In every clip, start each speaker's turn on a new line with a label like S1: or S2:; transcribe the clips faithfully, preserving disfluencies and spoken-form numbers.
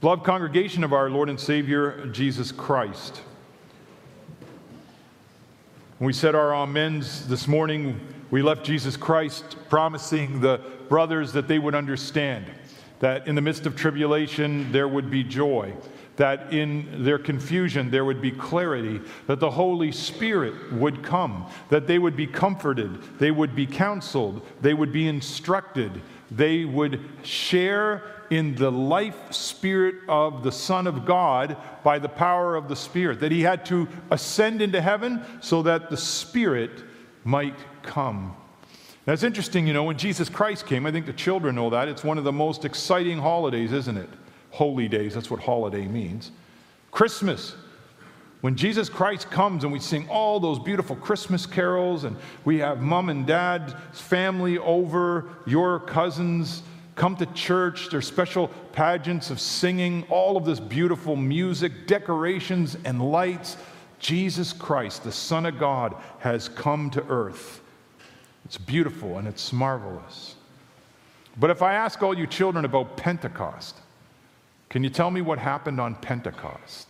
S1: Beloved congregation of our Lord and Savior, Jesus Christ. When we said our amens this morning, we left Jesus Christ promising the brothers that they would understand that in the midst of tribulation there would be joy, that in their confusion there would be clarity, that the Holy Spirit would come, that they would be comforted, they would be counseled, they would be instructed, they would share in the life spirit of the Son of God by the power of the Spirit, that he had to ascend into heaven so that the Spirit might come. Now it's interesting, you know, when Jesus Christ came, I think the children know that, it's one of the most exciting holidays, isn't it? Holy days, that's what holiday means. Christmas. When Jesus Christ comes and we sing all those beautiful Christmas carols and we have mom and dad's family over, your cousins come to church, there's special pageants of singing, all of this beautiful music, decorations and lights. Jesus Christ, the Son of God, has come to earth. It's beautiful and it's marvelous. But if I ask all you children about Pentecost, can you tell me what happened on Pentecost?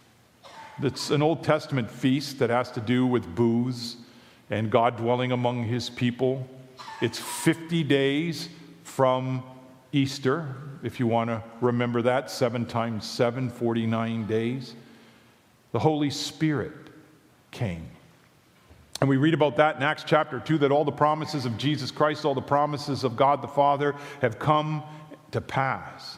S1: It's an Old Testament feast that has to do with booze and God dwelling among his people. It's fifty days from Easter, if you want to remember that, seven times seven, forty-nine days. The Holy Spirit came. And we read about that in Acts chapter two, that all the promises of Jesus Christ, all the promises of God the Father have come to pass.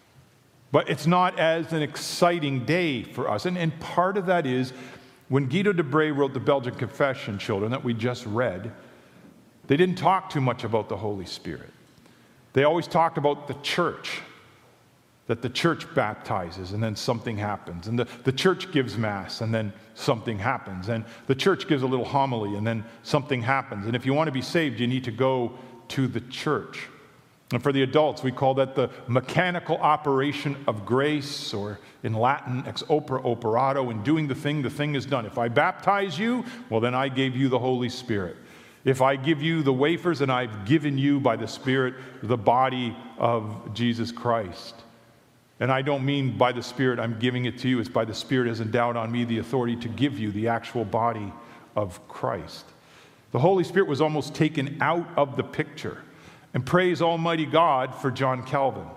S1: But it's not as an exciting day for us. And, and part of that is, when Guido de Brès wrote the Belgian Confession, children, that we just read, they didn't talk too much about the Holy Spirit. They always talked about the church, that the church baptizes and then something happens. And the, the church gives Mass and then something happens. And the church gives a little homily and then something happens. And if you want to be saved, you need to go to the church. And for the adults, we call that the mechanical operation of grace, or in Latin, ex opere operato. In doing the thing, the thing is done. If I baptize you, well, then I gave you the Holy Spirit. If I give you the wafers, and I've given you by the Spirit the body of Jesus Christ. And I don't mean by the Spirit I'm giving it to you. It's by the Spirit has endowed on me the authority to give you the actual body of Christ. The Holy Spirit was almost taken out of the picture. And praise Almighty God for John Calvin.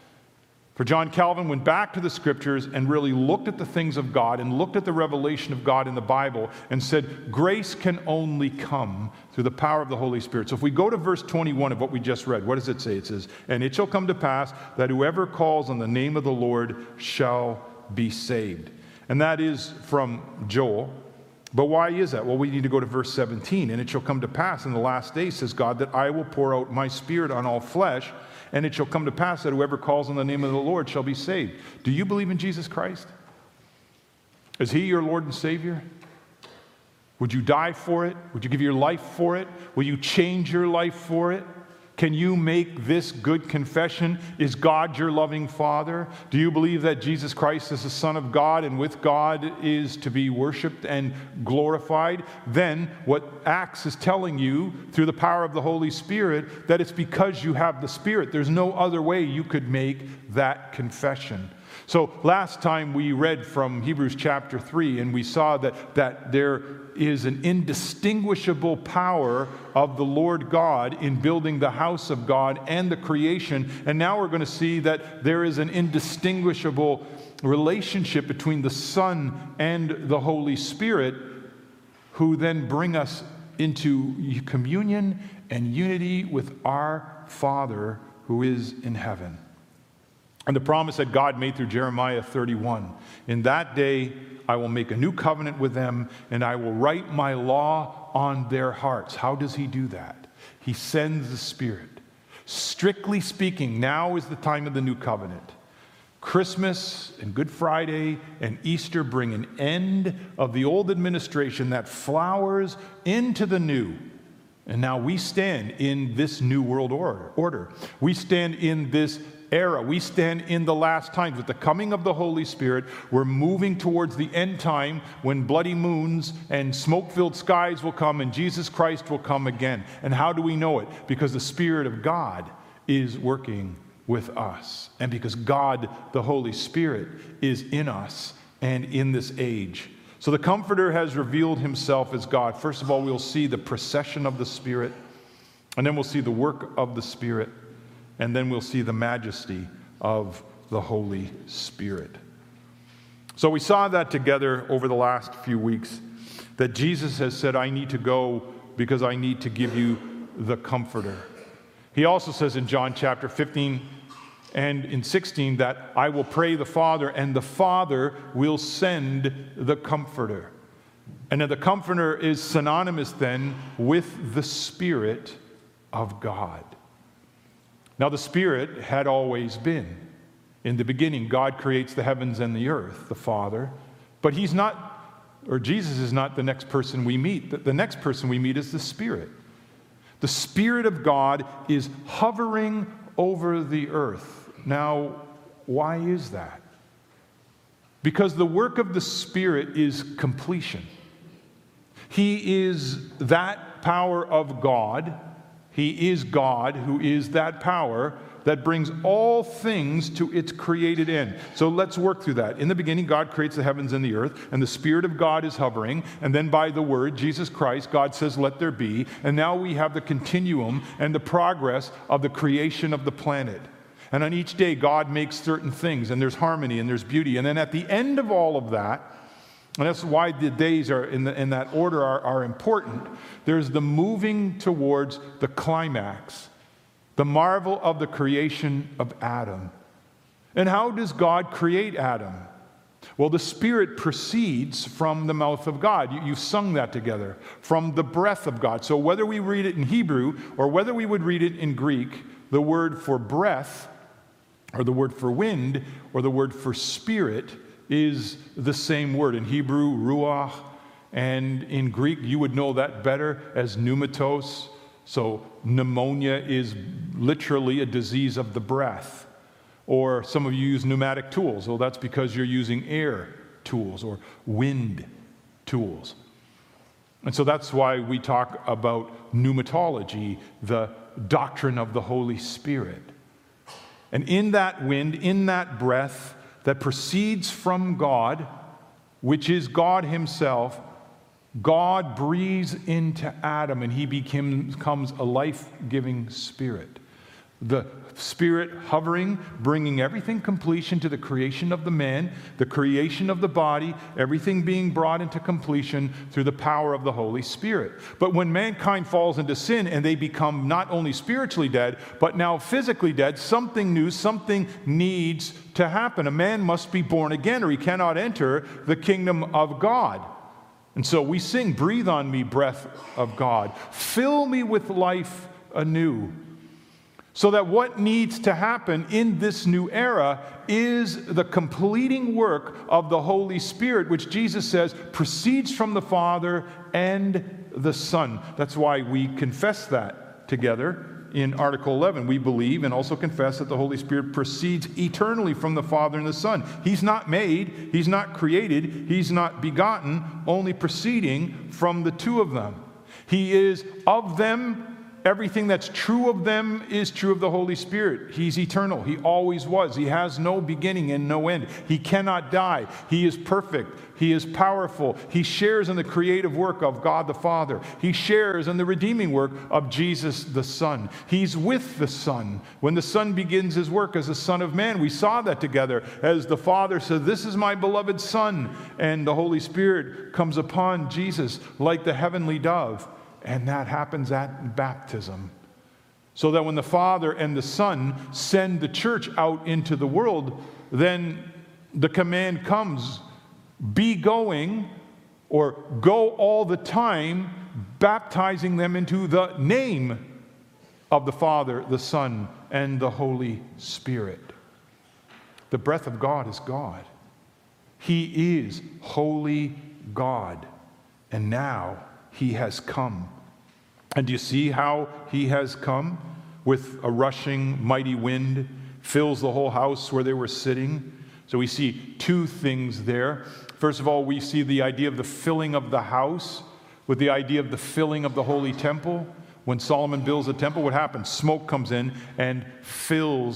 S1: For John Calvin went back to the Scriptures and really looked at the things of God and looked at the revelation of God in the Bible and said, grace can only come through the power of the Holy Spirit. So if we go to verse twenty-one of what we just read, what does it say? It says, and it shall come to pass that whoever calls on the name of the Lord shall be saved. And that is from Joel. But why is that? Well, we need to go to verse seventeen. And it shall come to pass in the last days, says God, that I will pour out my Spirit on all flesh, and it shall come to pass that whoever calls on the name of the Lord shall be saved. Do you believe in Jesus Christ? Is he your Lord and Savior? Would you die for it? Would you give your life for it? Will you change your life for it? Can you make this good confession? Is God your loving Father? Do you believe that Jesus Christ is the Son of God and with God is to be worshiped and glorified? Then what Acts is telling you through the power of the Holy Spirit, that it's because you have the Spirit. There's no other way you could make that confession. So last time we read from Hebrews chapter three, and we saw that, that there is an indistinguishable power of the Lord God in building the house of God and the creation. And now we're going to see that there is an indistinguishable relationship between the Son and the Holy Spirit, who then bring us into communion and unity with our Father who is in heaven. And the promise that God made through Jeremiah thirty-one, in that day I will make a new covenant with them, and I will write my law on their hearts. How does he do that? He sends the Spirit. Strictly speaking, now is the time of the new covenant. Christmas and Good Friday and Easter bring an end of the old administration that flowers into the new. And now we stand in this new world order. We stand in this era. We stand in the last times. With the coming of the Holy Spirit, we're moving towards the end time when bloody moons and smoke-filled skies will come and Jesus Christ will come again. And how do we know it? Because the Spirit of God is working with us, and because God, the Holy Spirit, is in us and in this age. So the Comforter has revealed himself as God. First of all, we'll see the procession of the Spirit, and then we'll see the work of the Spirit, and then we'll see the majesty of the Holy Spirit. So we saw that together over the last few weeks, that Jesus has said, I need to go because I need to give you the Comforter. He also says in John chapter fifteen and in sixteen that I will pray the Father, and the Father will send the Comforter. And then the Comforter is synonymous then with the Spirit of God. Now the Spirit had always been. In the beginning, God creates the heavens and the earth, the Father. But he's not, or Jesus is not the next person we meet. The, the next person we meet is the Spirit. The Spirit of God is hovering over the earth. Now, why is that? Because the work of the Spirit is completion. He is that power of God. He is God who is that power that brings all things to its created end. So let's work through that. In the beginning, God creates the heavens and the earth, and the Spirit of God is hovering. And then by the Word, Jesus Christ, God says, let there be. And now we have the continuum and the progress of the creation of the planet. And on each day, God makes certain things, and there's harmony and there's beauty. And then at the end of all of that, and that's why the days are in, the, in that order are, are important, there's the moving towards the climax, the marvel of the creation of Adam. And how does God create Adam? Well, the Spirit proceeds from the mouth of God. You, you've sung that together, from the breath of God. So whether we read it in Hebrew or whether we would read it in Greek, the word for breath, or the word for wind, or the word for spirit is the same word. In Hebrew, ruach, and in Greek, you would know that better as pneumatos. So pneumonia is literally a disease of the breath. Or some of you use pneumatic tools. Well, that's because you're using air tools or wind tools. And so that's why we talk about pneumatology, the doctrine of the Holy Spirit. And in that wind, in that breath that proceeds from God, which is God himself, God breathes into Adam and he becomes a life-giving spirit. The Spirit hovering, bringing everything completion to the creation of the man, the creation of the body, everything being brought into completion through the power of the Holy Spirit. But when mankind falls into sin and they become not only spiritually dead, but now physically dead, something new, something needs to happen. A man must be born again or he cannot enter the kingdom of God. And so we sing, breathe on me, breath of God. Fill me with life anew. So that what needs to happen in this new era is the completing work of the Holy Spirit, which Jesus says proceeds from the Father and the Son. That's why we confess that together in Article eleven. We believe and also confess that the Holy Spirit proceeds eternally from the Father and the Son. He's not made, he's not created, he's not begotten, only proceeding from the two of them. He is of them. Everything that's true of them is true of the Holy Spirit. He's eternal. He always was. He has no beginning and no end. He cannot die. He is perfect. He is powerful. He shares in the creative work of God the Father. He shares in the redeeming work of Jesus the Son. He's with the Son. When the Son begins his work as the Son of Man, we saw that together as the Father said, "This is my beloved Son," and the Holy Spirit comes upon Jesus like the heavenly dove. And that happens at baptism. So that when the Father and the Son send the church out into the world, then the command comes, be going, or go all the time, baptizing them into the name of the Father, the Son, and the Holy Spirit. The breath of God is God. He is holy God. And now he has come. And do you see how he has come? With a rushing, mighty wind, fills the whole house where they were sitting. So we see two things there. First of all, we see the idea of the filling of the house with the idea of the filling of the holy temple. When Solomon builds a temple, what happens? Smoke comes in and fills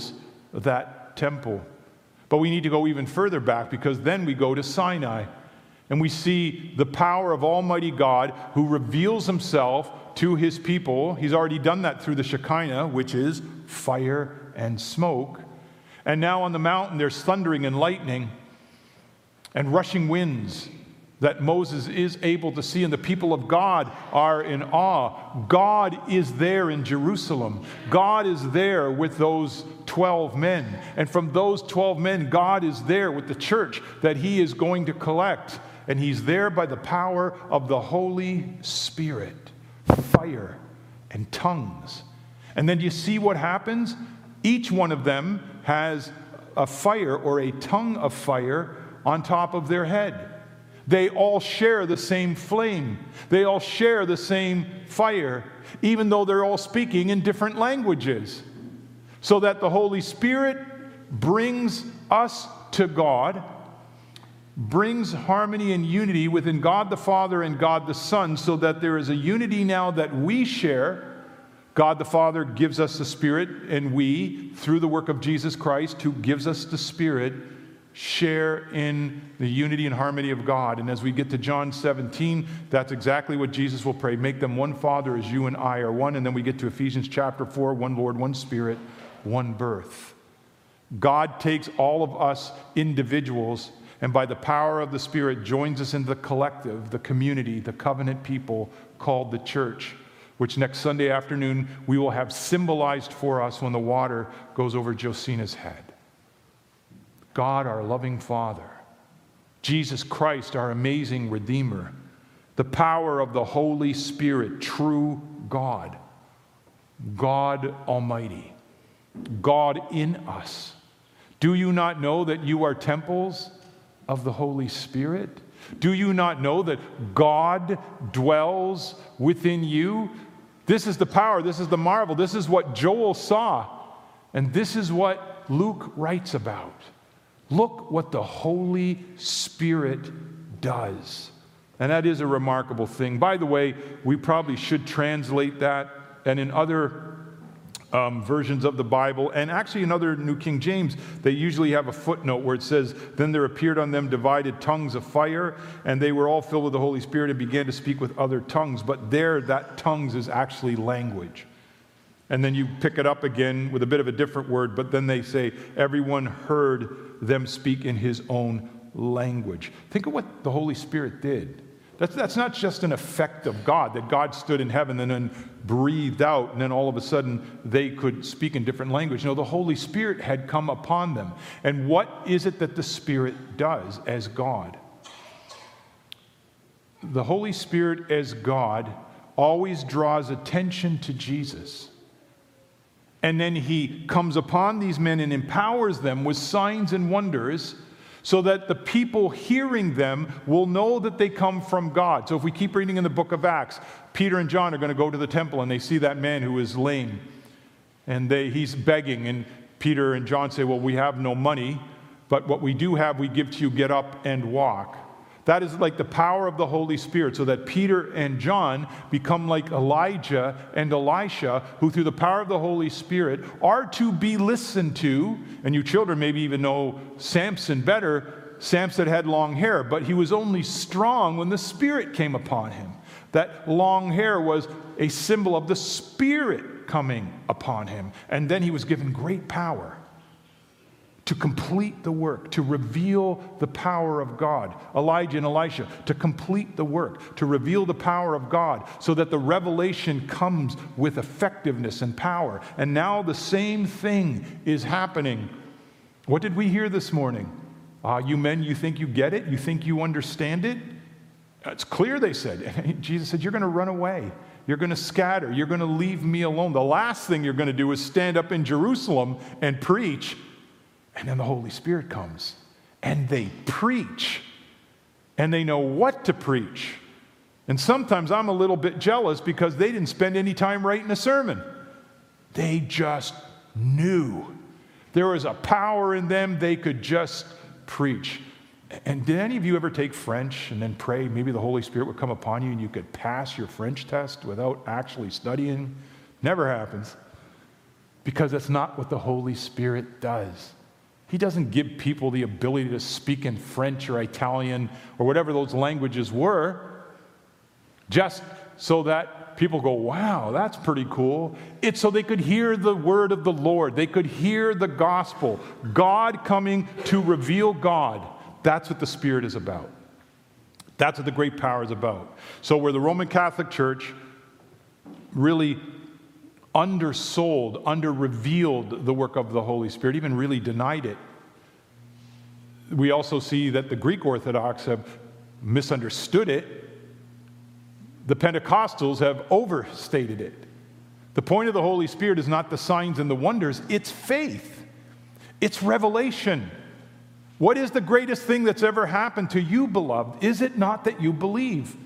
S1: that temple. But we need to go even further back, because then we go to Sinai and we see the power of Almighty God who reveals himself to his people. He's already done that through the Shekinah, which is fire and smoke. And now on the mountain there's thundering and lightning and rushing winds that Moses is able to see, and the people of God are in awe. God is there in Jerusalem. God is there with those twelve men. And from those twelve men, God is there with the church that he is going to collect. And he's there by the power of the Holy Spirit, fire and tongues. And then you see what happens? Each one of them has a fire or a tongue of fire on top of their head. They all share the same flame. They all share the same fire, even though they're all speaking in different languages. So that the Holy Spirit brings us to God, brings harmony and unity within God the Father and God the Son, so that there is a unity now that we share. God the Father gives us the Spirit, and we, through the work of Jesus Christ, who gives us the Spirit, share in the unity and harmony of God. And as we get to John seventeen, that's exactly what Jesus will pray. Make them one, Father, as you and I are one. And then we get to Ephesians chapter four, one Lord, one Spirit, one birth. God takes all of us individuals, and by the power of the Spirit joins us into the collective, the community, the covenant people called the church, which next Sunday afternoon we will have symbolized for us when the water goes over Josina's head. God, our loving Father, Jesus Christ, our amazing Redeemer, the power of the Holy Spirit, true God, God Almighty, God in us. Do you not know that you are temples of the Holy Spirit? Do you not know that God dwells within you? This is the power, this is the marvel, this is what Joel saw, and this is what Luke writes about. Look what the Holy Spirit does. And that is a remarkable thing. By the way, we probably should translate that, and in other um, versions of the Bible, and actually in other New King James, they usually have a footnote where it says, then there appeared on them divided tongues of fire, and they were all filled with the Holy Spirit and began to speak with other tongues. But there, that tongues is actually language. And then you pick it up again with a bit of a different word, but then they say, everyone heard them speak in his own language. Think of what the Holy Spirit did. That's, that's not just an effect of God, that God stood in heaven and then breathed out, and then all of a sudden they could speak in different language. No, the Holy Spirit had come upon them. And what is it that the Spirit does as God? The Holy Spirit as God always draws attention to Jesus. And then he comes upon these men and empowers them with signs and wonders so that the people hearing them will know that they come from God. So if we keep reading in the book of Acts, Peter and John are going to go to the temple and they see that man who is lame. And they, he's begging, and Peter and John say, well, we have no money, but what we do have we give to you, get up and walk. That is like the power of the Holy Spirit, so that Peter and John become like Elijah and Elisha, who through the power of the Holy Spirit are to be listened to. And you children maybe even know Samson better. Samson had long hair, but he was only strong when the Spirit came upon him. That long hair was a symbol of the Spirit coming upon him. And then he was given great power to complete the work, to reveal the power of God. Elijah and Elisha, to complete the work, to reveal the power of God, so that the revelation comes with effectiveness and power. And now the same thing is happening. What did we hear this morning? Uh, you men, you think you get it? You think you understand it? It's clear, they said. And Jesus said, you're going to run away. You're going to scatter. You're going to leave me alone. The last thing you're going to do is stand up in Jerusalem and preach. And then the Holy Spirit comes, and they preach, and they know what to preach. And sometimes I'm a little bit jealous because they didn't spend any time writing a sermon. They just knew. There was a power in them. They could just preach. And did any of you ever take French and then pray maybe the Holy Spirit would come upon you and you could pass your French test without actually studying? Never happens. because that's not what the Holy Spirit does. He doesn't give people the ability to speak in French or Italian or whatever those languages were, just so that people go, wow, that's pretty cool. It's so they could hear the word of the Lord. They could hear the gospel. God coming to reveal God. That's what the Spirit is about. That's what the great power is about. So where the Roman Catholic Church really undersold, under-revealed the work of the Holy Spirit, even really denied it, we also see that the Greek Orthodox have misunderstood it. The Pentecostals have overstated it. The point of the Holy Spirit is not the signs and the wonders, it's faith. It's revelation. What is the greatest thing that's ever happened to you, beloved? Is it not that you believe?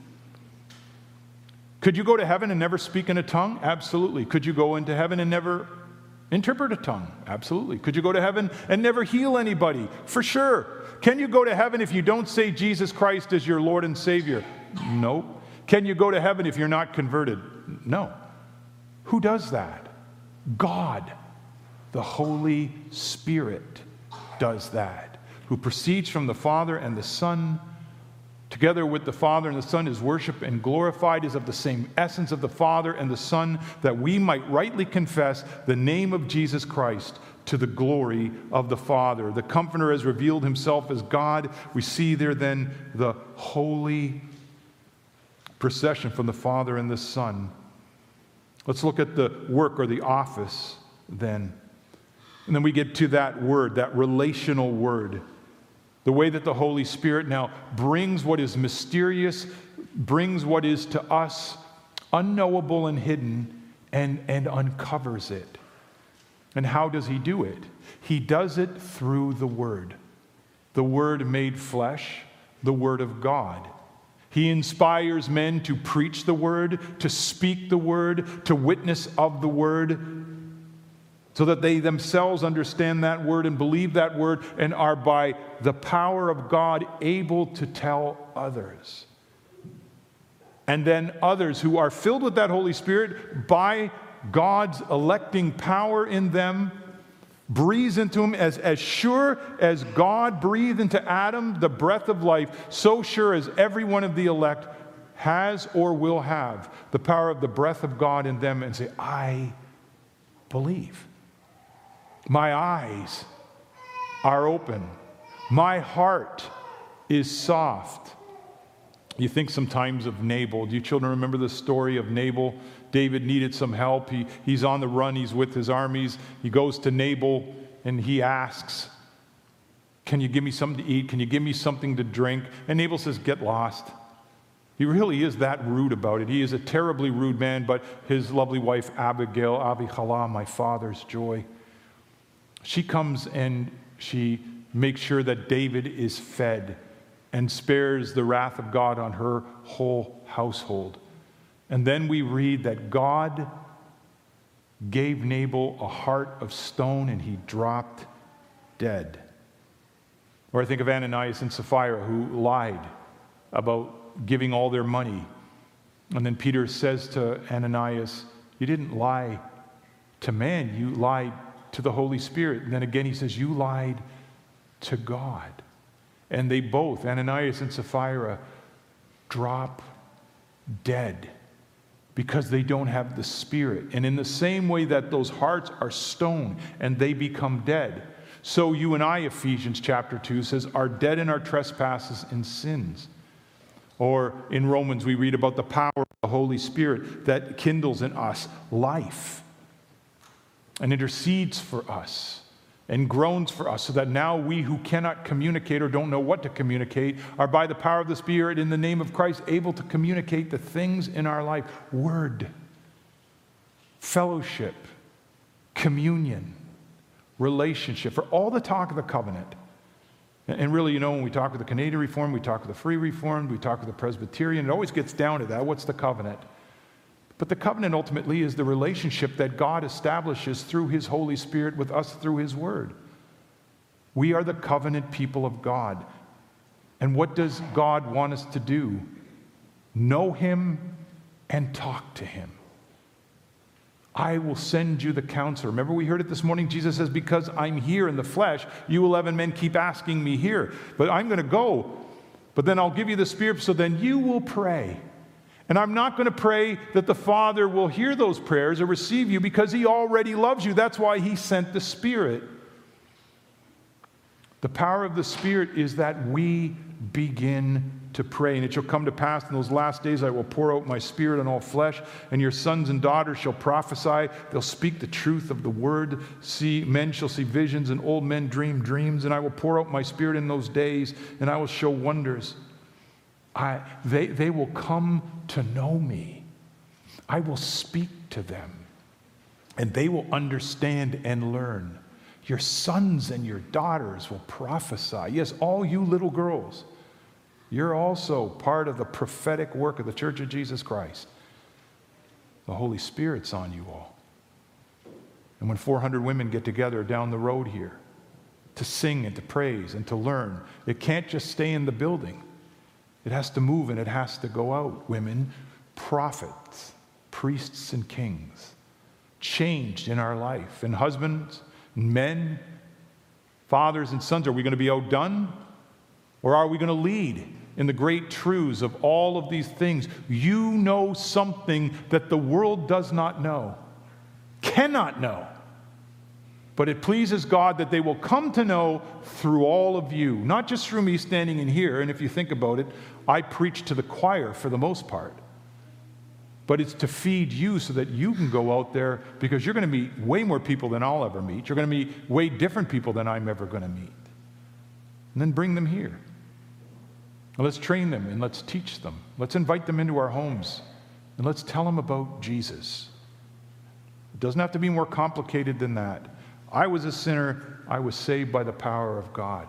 S1: Could you go to heaven and never speak in a tongue? Absolutely. Could you go into heaven and never interpret a tongue? Absolutely. Could you go to heaven and never heal anybody? For sure. Can you go to heaven if you don't say Jesus Christ is your Lord and Savior? No. Can you go to heaven if you're not converted? No. Who does that? God, the Holy Spirit, does that, who proceeds from the Father and the Son. Together with the Father and the Son is worshiped and glorified, is of the same essence of the Father and the Son, that we might rightly confess the name of Jesus Christ to the glory of the Father. The Comforter has revealed himself as God. We see there then the holy procession from the Father and the Son. Let's look at the work or the office then. And then we get to that word, that relational word. The way that the Holy Spirit now brings what is mysterious, brings what is to us unknowable and hidden, and, and uncovers it. And how does he do it? He does it through the Word. The Word made flesh, the Word of God. He inspires men to preach the Word, to speak the Word, to witness of the Word, so that they themselves understand that word and believe that word and are by the power of God able to tell others. And then others who are filled with that Holy Spirit by God's electing power in them breathes into them as, as sure as God breathed into Adam the breath of life, so sure as every one of the elect has or will have the power of the breath of God in them, and say, I believe. My eyes are open. My heart is soft. You think sometimes of Nabal. Do you children remember the story of Nabal? David needed some help. He, he's on the run. He's with his armies. He goes to Nabal and he asks, can you give me something to eat? Can you give me something to drink? And Nabal says, get lost. He really is that rude about it. He is a terribly rude man, but his lovely wife, Abigail, Abihalah, my father's joy, she comes and she makes sure that David is fed and spares the wrath of God on her whole household. And then we read that God gave Nabal a heart of stone and he dropped dead. Or I think of Ananias and Sapphira, who lied about giving all their money. And then Peter says to Ananias, you didn't lie to man, you lied to the Holy Spirit. And then again he says, you lied to God. And they both, Ananias and Sapphira, drop dead because they don't have the Spirit. And in the same way that those hearts are stone and they become dead, so you and I, Ephesians chapter two says, are dead in our trespasses and sins. Or in Romans we read about the power of the Holy Spirit that kindles in us life and intercedes for us and groans for us, so that now we who cannot communicate or don't know what to communicate are by the power of the Spirit in the name of Christ able to communicate the things in our life. Word, fellowship, communion, relationship, for all the talk of the covenant. And really, you know, when we talk with the Canadian Reformed, we talk with the Free Reformed, we talk with the Presbyterian, it always gets down to that. What's the covenant? But the covenant ultimately is the relationship that God establishes through His Holy Spirit with us through His Word. We are the covenant people of God. And what does God want us to do? Know Him and talk to Him. I will send you the counselor. Remember we heard it this morning? Jesus says, because I'm here in the flesh, you eleven men keep asking me here. But I'm going to go. But then I'll give you the Spirit, so then you will pray. And I'm not going to pray that the Father will hear those prayers or receive you, because he already loves you. That's why he sent the Spirit. The power of the Spirit is that we begin to pray. And it shall come to pass in those last days, I will pour out my Spirit on all flesh, and your sons and daughters shall prophesy. They'll speak the truth of the word. See, men shall see visions, and old men dream dreams. And I will pour out my Spirit in those days, and I will show wonders. I, they, they will come to know me. I will speak to them, and they will understand and learn. Your sons and your daughters will prophesy. Yes, all you little girls, you're also part of the prophetic work of the Church of Jesus Christ. The Holy Spirit's on you all. And when four hundred women get together down the road here to sing and to praise and to learn, it can't just stay in the building. It has to move and it has to go out. Women, prophets, priests, and kings, changed in our life. And husbands, men, fathers, and sons, are we going to be outdone? Or are we going to lead in the great truths of all of these things? You know something that the world does not know, cannot know. But it pleases God that they will come to know through all of you, not just through me standing in here. And if you think about it, I preach to the choir for the most part. But it's to feed you so that you can go out there, because you're going to meet way more people than I'll ever meet. You're going to meet way different people than I'm ever going to meet. And then bring them here. And let's train them and let's teach them. Let's invite them into our homes and let's tell them about Jesus. It doesn't have to be more complicated than that. I was a sinner. I was saved by the power of God.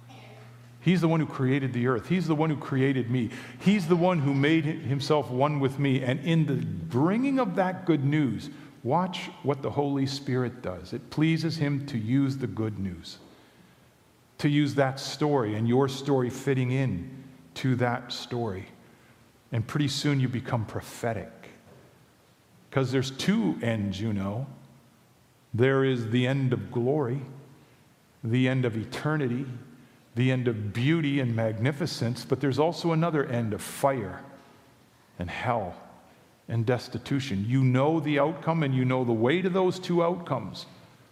S1: He's the one who created the earth. He's the one who created me. He's the one who made himself one with me. And in the bringing of that good news, watch what the Holy Spirit does. It pleases him to use the good news, to use that story and your story fitting in to that story. And pretty soon you become prophetic. Because there's two ends, you know. There is the end of glory, the end of eternity, the end of beauty and magnificence, but there's also another end of fire and hell and destitution. You know the outcome and you know the way to those two outcomes.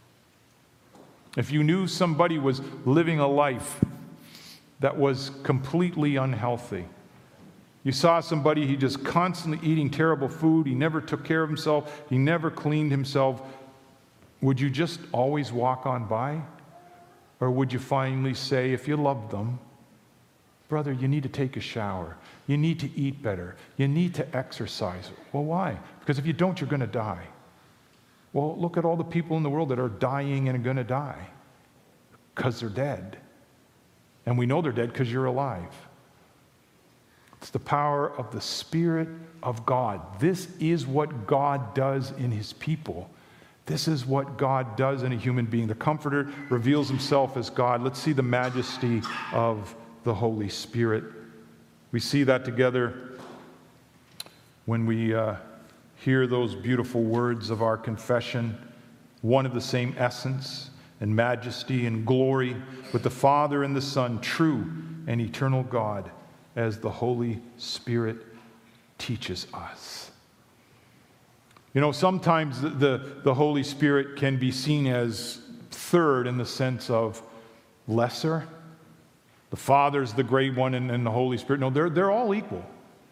S1: If you knew somebody was living a life that was completely unhealthy, you saw somebody, he just constantly eating terrible food, he never took care of himself, he never cleaned himself, would you just always walk on by? Or would you finally say, if you loved them, brother, you need to take a shower, you need to eat better, you need to exercise? Well, why? Because if you don't, you're going to die. Well, look at all the people in the world that are dying and are going to die because they're dead. And we know they're dead because you're alive. It's the power of the Spirit of God. This is what God does in his people. This is what God does in a human being. The Comforter reveals himself as God. Let's see the majesty of the Holy Spirit. We see that together when we uh, hear those beautiful words of our confession, one of the same essence and majesty and glory with the Father and the Son, true and eternal God, as the Holy Spirit teaches us. You know, sometimes the, the, the Holy Spirit can be seen as third in the sense of lesser. The Father's the great one and, and the Holy Spirit. No, they're, they're all equal.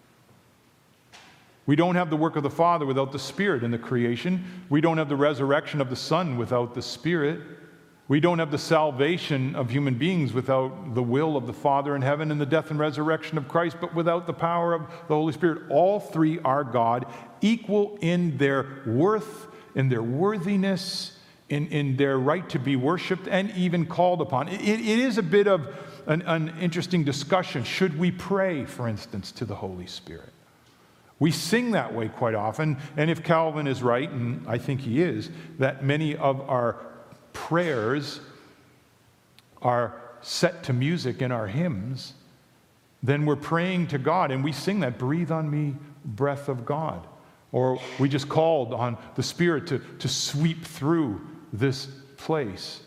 S1: We don't have the work of the Father without the Spirit in the creation. We don't have the resurrection of the Son without the Spirit. We don't have the salvation of human beings without the will of the Father in heaven and the death and resurrection of Christ, but without the power of the Holy Spirit. All three are God, equal in their worth, in their worthiness, in, in their right to be worshiped and even called upon. It, it is a bit of an, an interesting discussion. Should we pray, for instance, to the Holy Spirit? We sing that way quite often, and if Calvin is right, and I think he is, that many of our prayers are set to music in our hymns, then we're praying to God, and we sing that, breathe on me, breath of God. Or we just called on the Spirit to, to sweep through this place.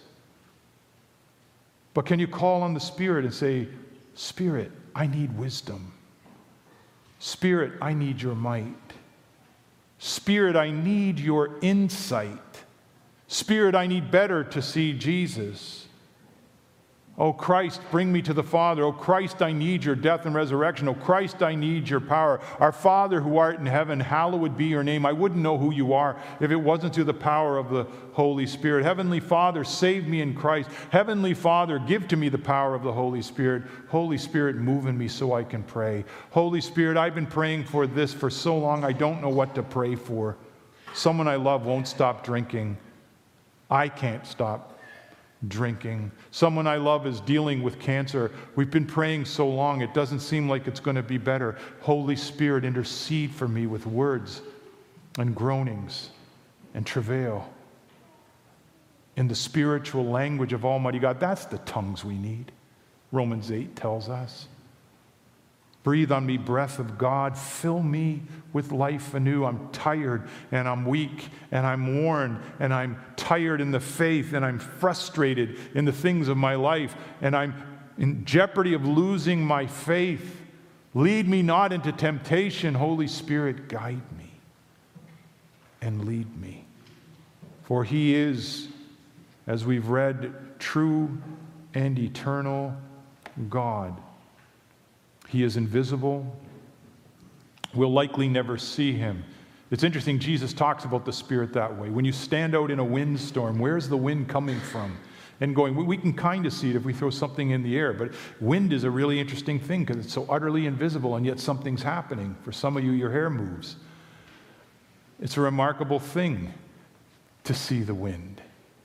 S1: But can you call on the Spirit and say, Spirit, I need wisdom. Spirit, I need your might. Spirit, I need your insight. Spirit, I need better to see Jesus. Oh Christ, bring me to the Father. Oh Christ, I need your death and resurrection. Oh Christ, I need your power. Our Father who art in heaven, hallowed be your name. I wouldn't know who you are if it wasn't through the power of the Holy Spirit. Heavenly Father, save me in Christ. Heavenly Father, give to me the power of the Holy Spirit. Holy Spirit, move in me so I can pray. Holy Spirit, I've been praying for this for so long, I don't know what to pray for. Someone I love won't stop drinking. I can't stop drinking. Someone I love is dealing with cancer. We've been praying so long, it doesn't seem like it's going to be better. Holy Spirit, intercede for me with words and groanings and travail in the spiritual language of Almighty God. That's the tongues we need. Romans eight tells us. Breathe on me, breath of God. Fill me with life anew. I'm tired and I'm weak and I'm worn and I'm tired in the faith and I'm frustrated in the things of my life and I'm in jeopardy of losing my faith. Lead me not into temptation. Holy Spirit, guide me and lead me. For he is, as we've read, true and eternal God. He is invisible. We'll likely never see him. It's interesting, Jesus talks about the Spirit that way. When you stand out in a windstorm, where's the wind coming from? And going, we can kind of see it if we throw something in the air, but wind is a really interesting thing because it's so utterly invisible, and yet something's happening. For some of you, your hair moves. It's a remarkable thing to see the wind,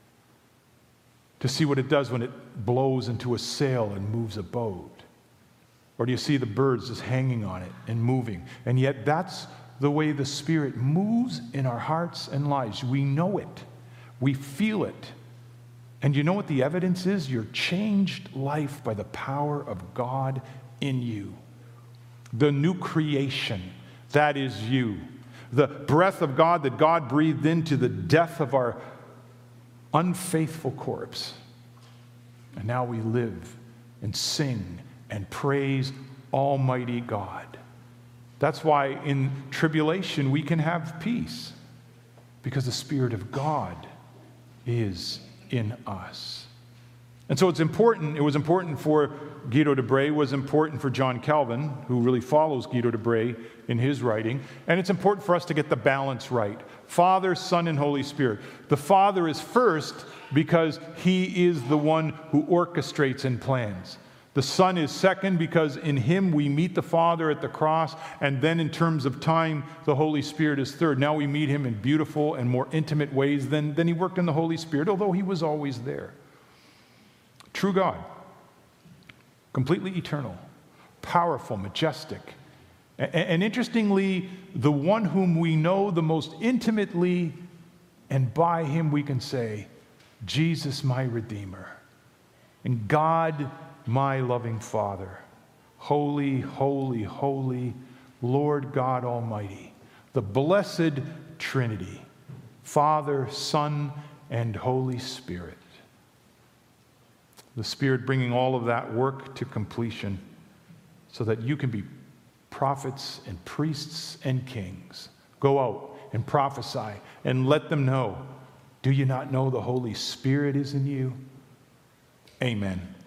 S1: to see what it does when it blows into a sail and moves a boat. Or do you see the birds just hanging on it and moving? And yet that's the way the Spirit moves in our hearts and lives. We know it. We feel it. And you know what the evidence is? Your changed life by the power of God in you. The new creation, that is you. The breath of God that God breathed into the death of our unfaithful corpse. And now we live and sing and praise Almighty God. That's why in tribulation we can have peace, because the Spirit of God is in us. And so it's important, it was important for Guido de Brès, was important for John Calvin, who really follows Guido de Brès in his writing, and it's important for us to get the balance right. Father, Son, and Holy Spirit. The Father is first because he is the one who orchestrates and plans. The Son is second because in him we meet the Father at the cross, and then in terms of time, the Holy Spirit is third. Now we meet him in beautiful and more intimate ways than, than he worked in the Holy Spirit, although he was always there. True God, completely eternal, powerful, majestic, and, and interestingly, the one whom we know the most intimately, and by him we can say, Jesus my Redeemer, and God my loving Father. Holy, holy, holy, Lord God Almighty, the blessed Trinity, Father, Son, and Holy Spirit. The Spirit bringing all of that work to completion so that you can be prophets and priests and kings. Go out and prophesy and let them know, do you not know the Holy Spirit is in you? Amen.